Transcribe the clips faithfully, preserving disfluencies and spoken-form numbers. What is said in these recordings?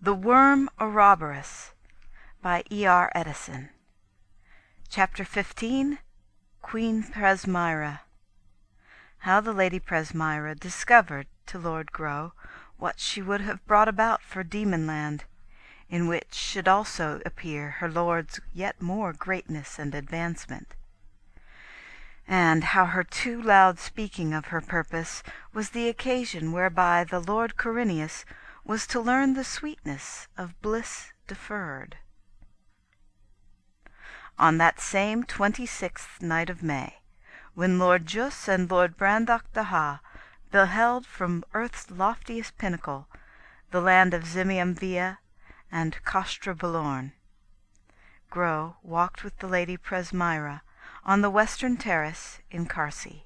THE WORM Ouroboros by E. R. Edison. Chapter fifteen. Queen Presmyra. How the Lady Presmyra discovered to Lord Groe what she would have brought about for Demonland, in which should also appear her lord's yet more greatness and advancement; and how her too loud speaking of her purpose was the occasion whereby the Lord Corineus was to learn the sweetness of bliss deferred. On that same twenty-sixth night of May, when Lord Jusse and Lord Brandach de Ha beheld from earth's loftiest pinnacle the land of Zimium Via and Castra Belorn, Groe walked with the Lady Presmyra on the western terrace in Carcy.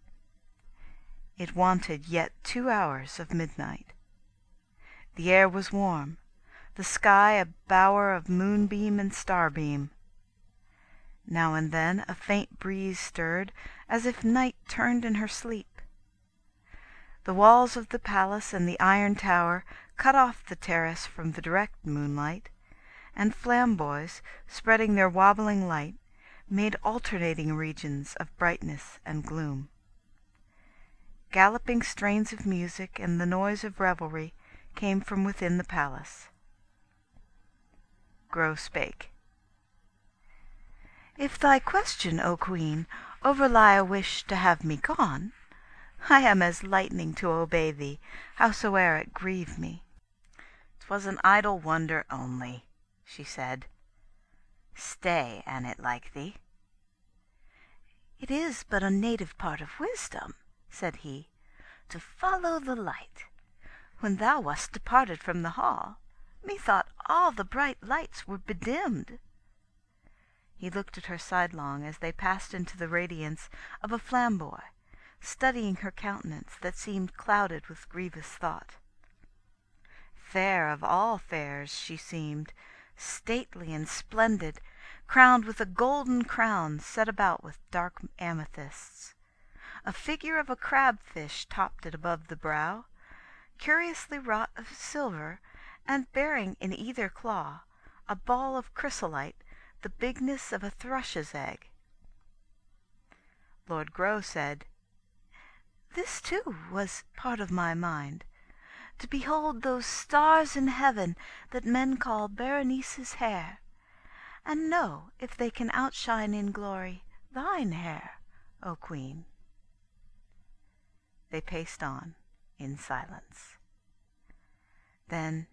It wanted yet two hours of midnight. The air was warm, the sky a bower of moonbeam and starbeam. Now and then a faint breeze stirred, as if night turned in her sleep. The walls of the palace and the iron tower cut off the terrace from the direct moonlight, and flamboys, spreading their wobbling light, made alternating regions of brightness and gloom. Galloping strains of music and the noise of revelry came from within the palace. Groe spake. "If thy question, O Queen, overlie a wish to have me gone, I am as lightning to obey thee, howsoe'er it grieve me." "'Twas an idle wonder only," she said. "Stay, an it like thee." "It is but a native part of wisdom," said he, "to follow the light. When thou wast departed from the hall, methought all the bright lights were bedimmed." He looked at her sidelong as they passed into the radiance of a flamboy, studying her countenance that seemed clouded with grievous thought. Fair of all fairs she seemed, stately and splendid, crowned with a golden crown set about with dark amethysts. A figure of a crabfish topped it above the brow, curiously wrought of silver, and bearing in either claw a ball of chrysolite the bigness of a thrush's egg. Lord Groe said, "This too was part of my mind, to behold those stars in heaven that men call Berenice's hair, and know if they can outshine in glory thine hair, O Queen." They paced on in silence. Then,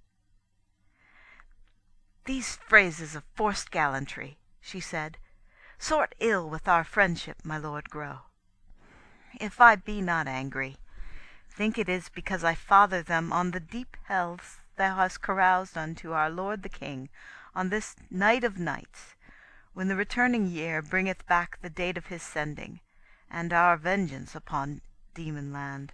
"These phrases of forced gallantry," she said, "sort ill with our friendship, my Lord Groe. If I be not angry, think it is because I father them on the deep healths thou hast caroused unto our lord the King on this night of nights, when the returning year bringeth back the date of his sending, and our vengeance upon Demonland."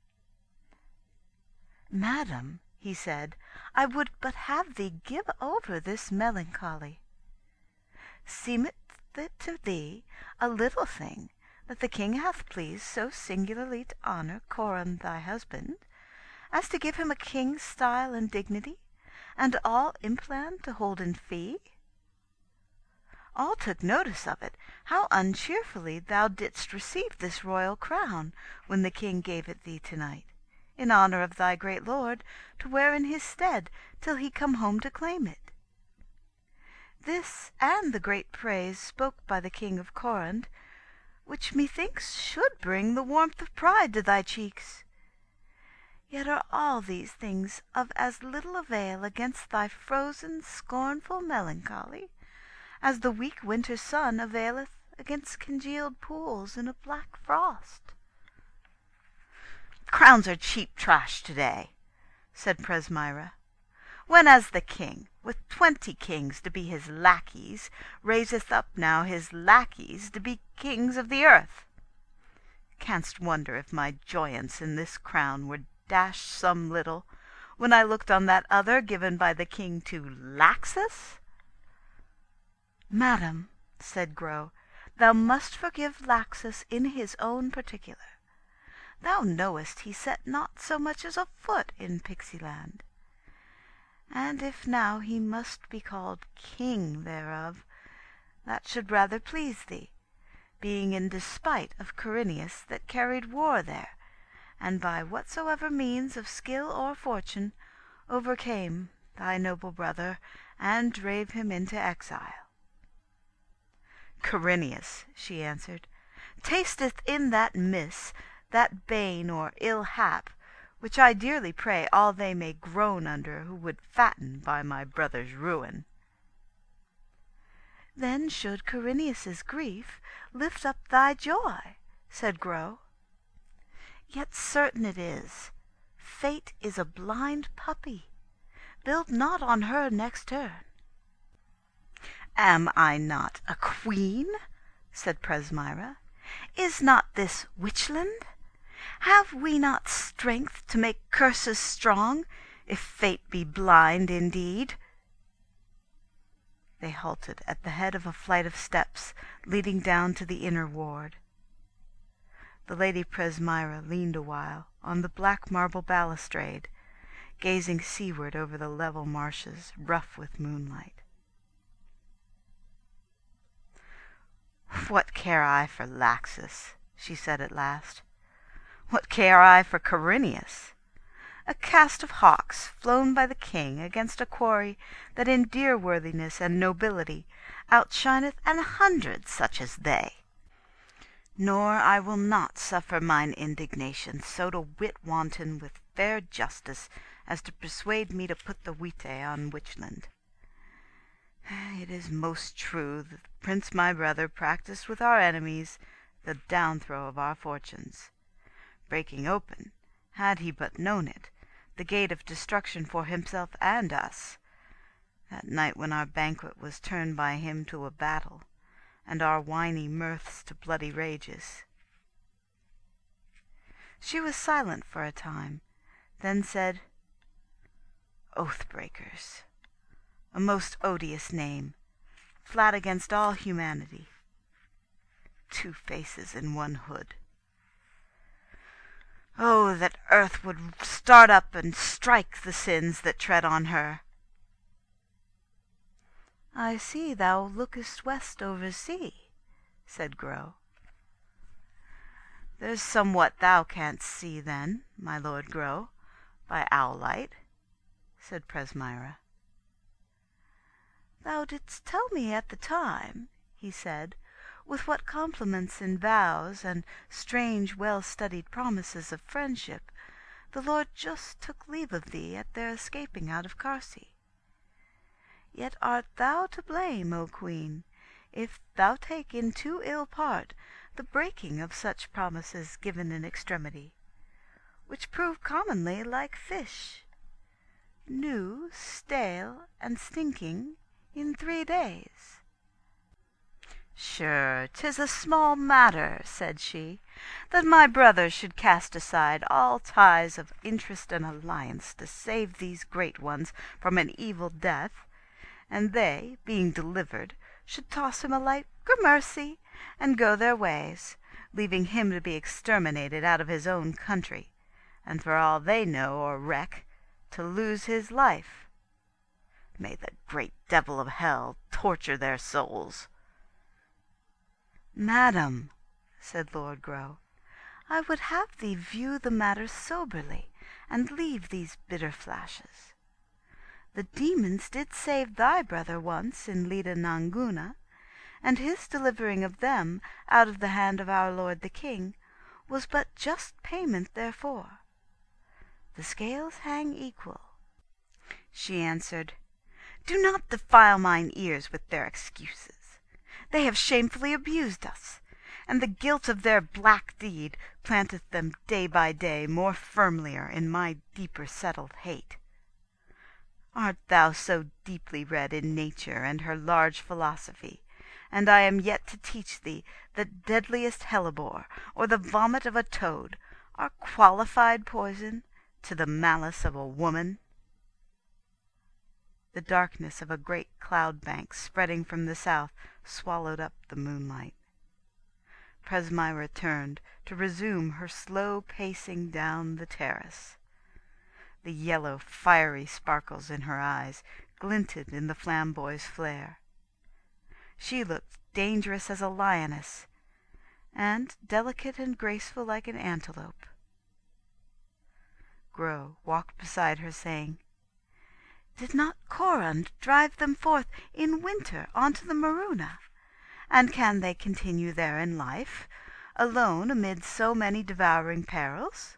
"Madam," he said, "I would but have thee give over this melancholy. Seemeth it to thee a little thing that the King hath pleased so singularly to honour Coran thy husband, as to give him a king's style and dignity, and all Impland to hold in fee? All took notice of it, how uncheerfully thou didst receive this royal crown, when the King gave it thee to-night, in honour of thy great lord, to wear in his stead till he come home to claim it. This, and the great praise spoke by the King of Coran, which methinks should bring the warmth of pride to thy cheeks. Yet are all these things of as little avail against thy frozen, scornful melancholy, as the weak winter sun availeth against congealed pools in a black frost." "Crowns are cheap trash to-day," said Presmyra, "whenas the King, with twenty kings to be his lackeys, raiseth up now his lackeys to be kings of the earth. Canst wonder if my joyance in this crown were dashed some little, when I looked on that other given by the King to Laxus?" "Madam," said Groe, "thou must forgive Laxus in his own particular. Thou knowest he set not so much as a foot in Pixieland. and if now he must be called king thereof, that should rather please thee, being in despite of Corineus that carried war there, and by whatsoever means of skill or fortune overcame thy noble brother, and drave him into exile. Corineus, she answered, tasteth in that miss, that bane or ill hap, which I dearly pray all they may groan under who would fatten by my brother's ruin. Then should Corineus's grief lift up thy joy, said Groe. Yet certain it is, fate is a blind puppy. Build not on her next turn. Am I not a queen? said Presmira. Is not this Witchland? Have we not strength to make curses strong, if fate be blind indeed? They halted at the head of a flight of steps leading down to the inner ward. The Lady Presmira leaned awhile on the black marble balustrade, gazing seaward over the level marshes rough with moonlight. What care I for Laxus? she said at last. What care I for Corineus? A cast of hawks flown by the king against a quarry that in dear worthiness and nobility outshineth an hundred such as they. Nor I will not suffer mine indignation so to wit wanton with fair justice as to persuade me to put the wite on Witchland. It is most true that the prince my brother practised with our enemies the downthrow of our fortunes, breaking open, had he but known it, the gate of destruction for himself and us, that night when our banquet was turned by him to a battle, and our winy mirths to bloody rages. She was silent for a time, then said, Oath-breakers, a most odious name, flat against all humanity. Two faces in one hood. Oh, that earth would start up and strike the sins that tread on her. I see thou lookest west over sea, said Groe. There's somewhat thou canst see then, my Lord Groe, by owl-light, said Presmira. Thou didst tell me at the time, he said, with what compliments and vows, and strange well-studied promises of friendship, the Lord just took leave of thee at their escaping out of Carse. Yet art thou to blame, O Queen, if thou take in too ill part the breaking of such promises given in extremity, which prove commonly like fish, new, stale, and stinking in three days. Sure, 'tis a small matter, said she, that my brother should cast aside all ties of interest and alliance to save these great ones from an evil death, and they, being delivered, should toss him a like gramercy, and go their ways, leaving him to be exterminated out of his own country, and for all they know or reck, to lose his life. May the great devil of hell torture their souls. Madam, said Lord Groe, I would have thee view the matter soberly, and leave these bitter flashes. The demons did save thy brother once in Lida Nanguna, and his delivering of them out of the hand of our lord the king was but just payment therefor. The scales hang equal. She answered, Do not defile mine ears with their excuses. They have shamefully abused us, and the guilt of their black deed planteth them day by day more firmlier in my deeper settled hate. Art thou so deeply read in nature and her large philosophy, and I am yet to teach thee that deadliest hellebore, or the vomit of a toad, are qualified poison to the malice of a woman? The darkness of a great cloud bank spreading from the south swallowed up the moonlight. Presmira turned to resume her slow pacing down the terrace. The yellow fiery sparkles in her eyes glinted in the flambeau's flare. She looked dangerous as a lioness, and delicate and graceful like an antelope. Groa walked beside her, saying, "Did not Corund drive them forth in winter onto the Maruna? And can they continue there in life, alone amid so many devouring perils?"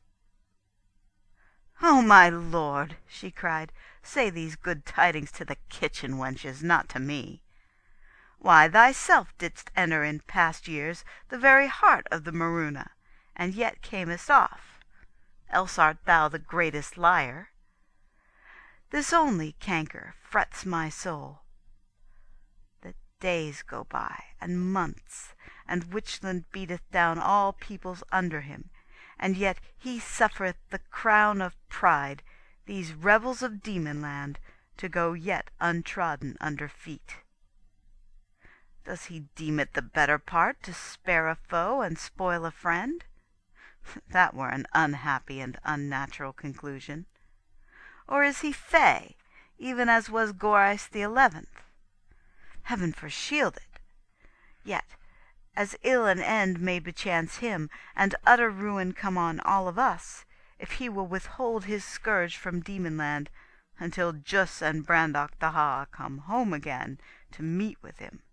"Oh, my lord," she cried, "say these good tidings to the kitchen wenches, not to me. Why, thyself didst enter in past years the very heart of the Maruna, and yet camest off, else art thou the greatest liar. This only canker frets my soul, that days go by, and months, and Witchland beateth down all peoples under him, and yet he suffereth the crown of pride, these rebels of Demonland, to go yet untrodden under feet. Does he deem it the better part to spare a foe and spoil a friend? That were an unhappy and unnatural conclusion. Or is he fey, even as was Gorais the Eleventh? Heaven forshield it! Yet, as ill an end may bechance him, and utter ruin come on all of us, if he will withhold his scourge from Demonland until Jus and Brandok Daha come home again to meet with him."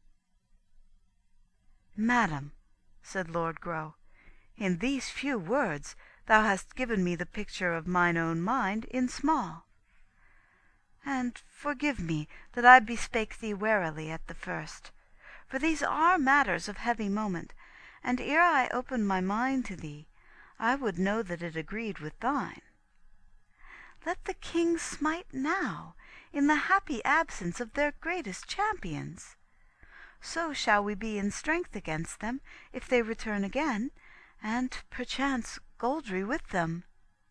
"Madam," said Lord Groa, "in these few words thou hast given me the picture of mine own mind in small. And forgive me that I bespake thee warily at the first, for these are matters of heavy moment, and ere I opened my mind to thee, I would know that it agreed with thine. Let the kings smite now, in the happy absence of their greatest champions. So shall we be in strength against them, if they return again, and perchance Goldry with them."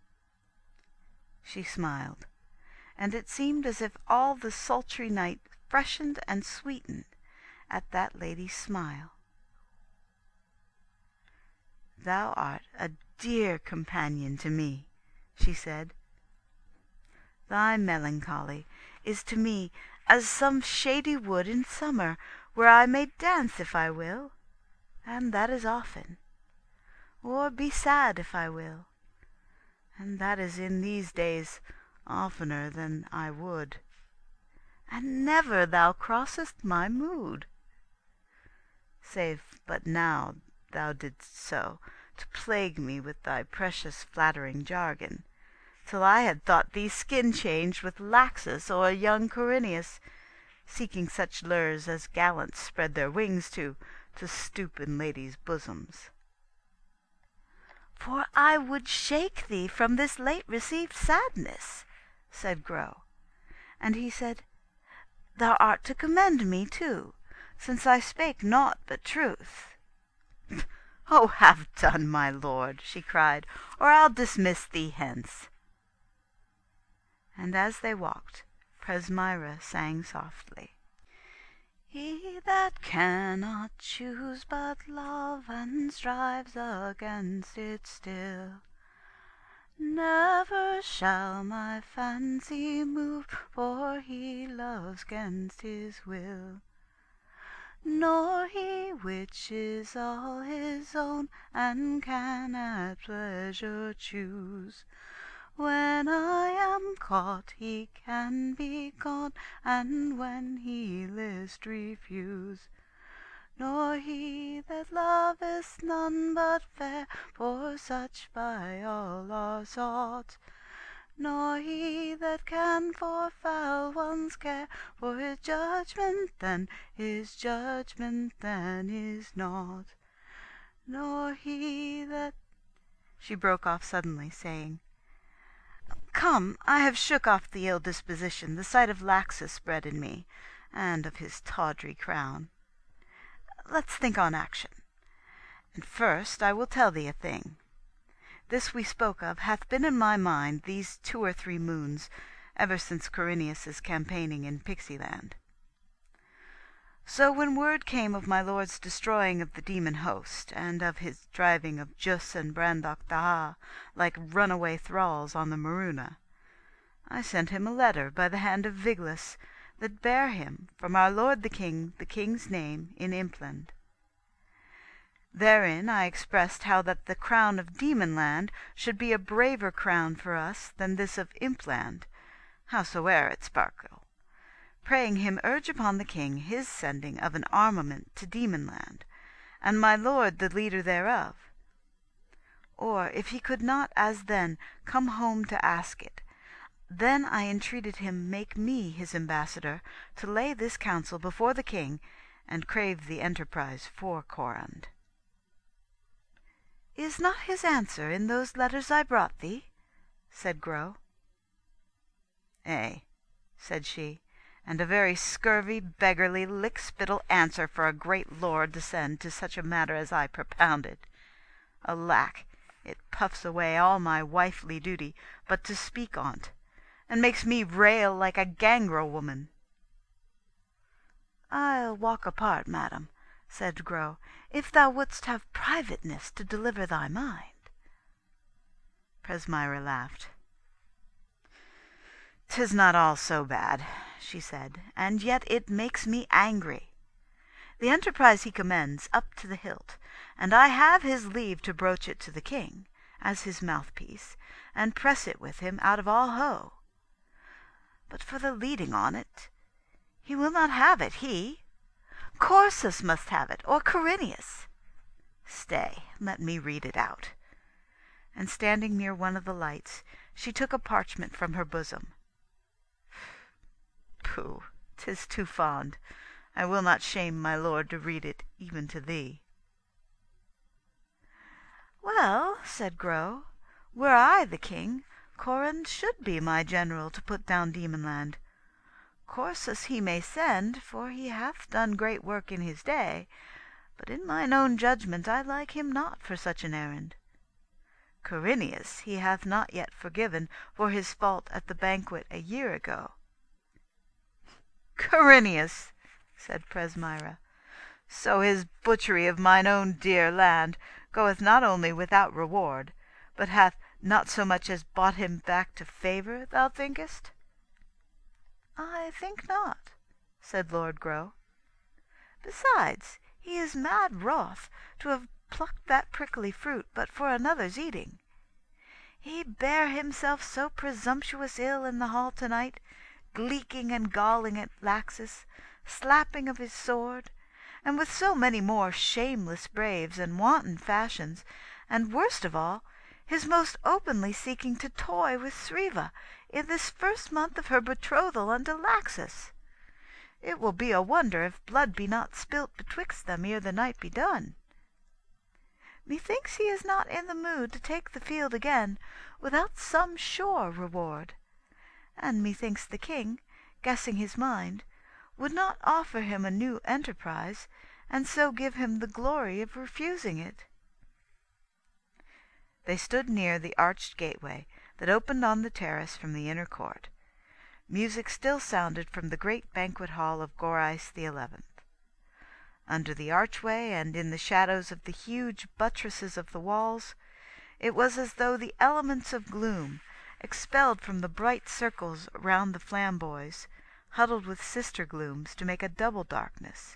She smiled, and it seemed as if all the sultry night freshened and sweetened at that lady's smile. "Thou art a dear companion to me," she said. "Thy melancholy is to me as some shady wood in summer, where I may dance if I will, and that is often, or be sad if I will, and that is in these days oftener than I would. And never thou crossest my mood, save but now thou didst so, to plague me with thy precious flattering jargon, till I had thought thee skin changed with Laxus or young Corineus, seeking such lures as gallants spread their wings to, to stoop in ladies' bosoms. For I would shake thee from this late received sadness," said Groa. And he said, "Thou art to commend me too, since I spake naught but truth." "Oh, have done, my lord," she cried, "or I'll dismiss thee hence." And as they walked, Presmyra sang softly, "He that cannot choose but love, and strives against it still, never shall my fancy move, for he loves 'gainst his will. Nor he which is all his own, and can at pleasure choose. When I am caught, he can be gone, and when he list, refuse. Nor he that loveth none but fair, for such by all are sought. Nor he that can for foul ones care, for his judgment then, his judgment then is naught. Nor he that—" She broke off suddenly, saying, "Come, I have shook off the ill disposition the sight of Laxus bred in me, and of his tawdry crown. Let's think on action. And first I will tell thee a thing. This we spoke of hath been in my mind these two or three moons, ever since Corineus's campaigning in Pixieland. So when word came of my lord's destroying of the demon host, and of his driving of Jus and Brandok Daha like runaway thralls on the Maruna, I sent him a letter by the hand of Viglus, that bare him from our lord the king the king's name in Impland. Therein I expressed how that the crown of Demonland should be a braver crown for us than this of Impland, howsoe'er it sparkle, praying him urge upon the king his sending of an armament to Demonland, and my lord the leader thereof. Or if he could not as then come home to ask it, then I entreated him make me his ambassador to lay this counsel before the king, and crave the enterprise for Corand. Is not his answer in those letters I brought thee? said Groe. Ay, said she, and a very scurvy, beggarly, lick-spittle answer for a great lord to send to such a matter as I propounded. Alack, it puffs away all my wifely duty but to speak on't, and makes me rail like a gangrel woman. I'll walk apart, madam, said Groe, if thou wouldst have privateness to deliver thy mind. Presmyra laughed. "'Tis not all so bad," she said, "and yet it makes me angry. The enterprise he commends up to the hilt, and I have his leave to broach it to the king, as his mouthpiece, and press it with him out of all hoe. But for the leading on't, he will not have it, he. Corsus must have it, or Corineus. Stay, let me read it out." And standing near one of the lights, she took a parchment from her bosom. "Pooh, 'tis too fond. I will not shame my lord to read it even to thee." "Well," said Groe, "were I the king, Corand should be my general to put down Demonland. Corsus he may send, for he hath done great work in his day, but in mine own judgment I like him not for such an errand. Corineus he hath not yet forgiven for his fault at the banquet a year ago." "Corineus!" said Presmyra. "So his butchery of mine own dear land goeth not only without reward, but hath not so much as brought him back to favour, thou thinkest?" "I think not," said Lord Groe. "Besides, he is mad wroth to have plucked that prickly fruit but for another's eating. He bare himself so presumptuous ill in the hall to night, gleeking and galling at Laxus, slapping of his sword, and with so many more shameless braves and wanton fashions, and worst of all, his most openly seeking to toy with Sreva in this first month of her betrothal unto Laxus. It will be a wonder if blood be not spilt betwixt them ere the night be done. Methinks he is not in the mood to take the field again without some sure reward, and methinks the king, guessing his mind, would not offer him a new enterprise, and so give him the glory of refusing it." They stood near the arched gateway that opened on the terrace from the inner court. Music still sounded from the great banquet hall of Gorais the Eleventh. Under the archway, and in the shadows of the huge buttresses of the walls, it was as though the elements of gloom, expelled from the bright circles round the flamboys, huddled with sister glooms to make a double darkness.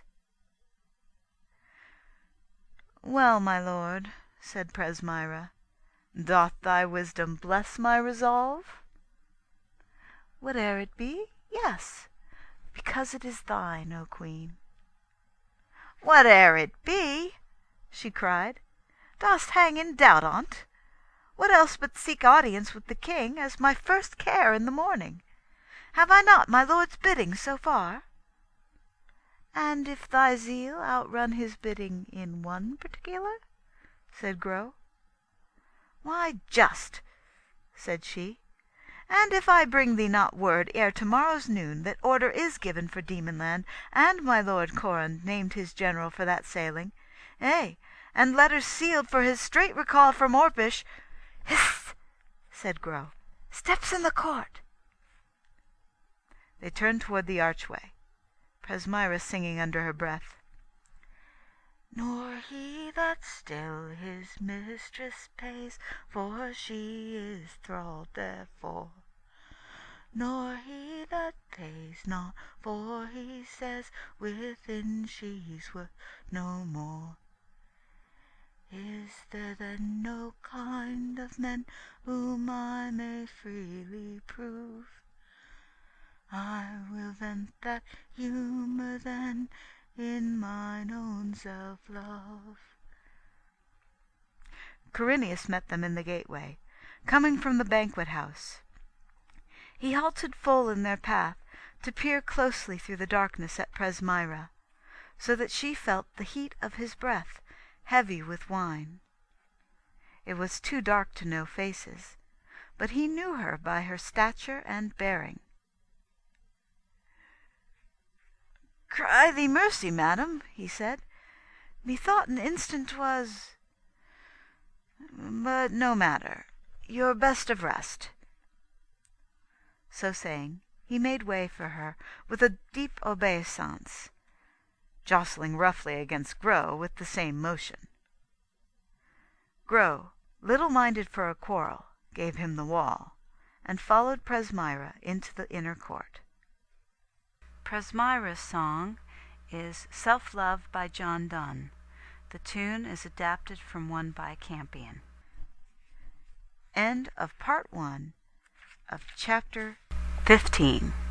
"Well, my lord," said Presmyra, "doth thy wisdom bless my resolve?" "Whate'er it be, yes, because it is thine, O Queen." "Whate'er it be!" she cried. "Dost hang in doubt on't? What else but seek audience with the king as my first care in the morning? Have I not my lord's bidding so far?" "And if thy zeal outrun his bidding in one particular?" said Groe. "Why, just," said she. "And if I bring thee not word ere tomorrow's noon that order is given for Demonland, and my lord Corand named his general for that sailing, ay, and letters sealed for his straight recall from Orpish—" "Hist!" said Groe. "Steps in the court." They turned toward the archway, Presmyra singing under her breath: "Nor he that still his mistress pays, for she is thrall therefore, nor he that pays not, for he says within she's worth no more. Is there then no kind of men whom I may freely prove? I will vent that humour then in mine own self-love. Corineus met them in the gateway, coming from the banquet-house. He halted full in their path, to peer closely through the darkness at Presmira, so that she felt the heat of his breath, heavy with wine. It was too dark to know faces, but he knew her by her stature and bearing. "Cry thee mercy, madam," he said. "Methought an instant 'twas but no matter. Your best of rest." So saying, he made way for her with a deep obeisance, jostling roughly against Gros with the same motion. Gros, little minded for a quarrel, gave him the wall, and followed Presmira into the inner court. Presmira's song is Self-Love by John Donne. The tune is adapted from one by Campion. End of part one of chapter fifteen.